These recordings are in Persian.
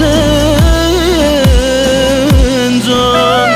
حسین جان.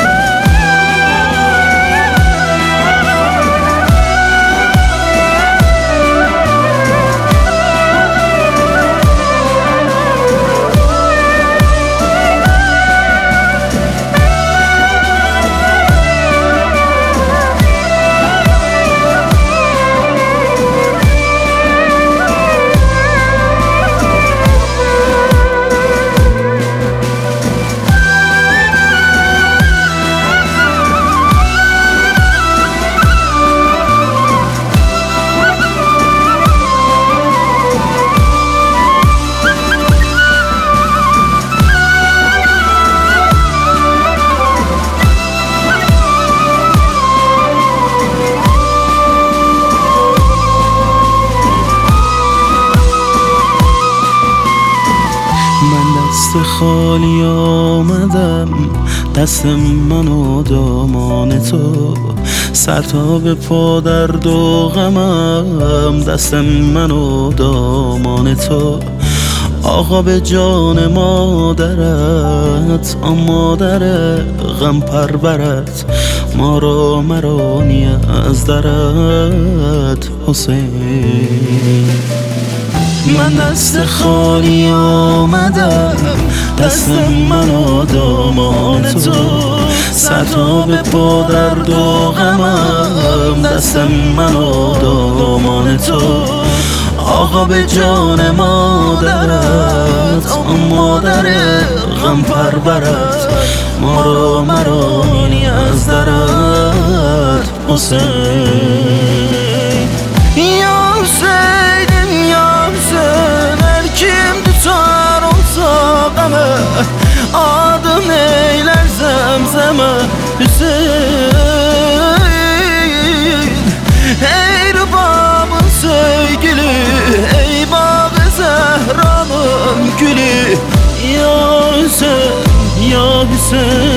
من دست خالی آمدم، دست من و دامان تو، سر تا به پا درد و غمم، دست من و دامان تو. آقا به جان مادرت، آن مادر غم پرورت، ما را مرانی از درت حسین. من دست خالی آمدم، دست من و دامان تو، سر تا به پا درد و غمم، دست من و دامان تو. آقا به جان مادرت، آن مادر غم پرورت، ما را مرانی از درت حسین. یا حسین یا حسین، her kim tutar olsa qamı, adım eyler zemzeme Hüseyin. Ey rübabın sevgili, ey bağı Zehra'nın gülü, ya Hüseyin ya Hüseyin.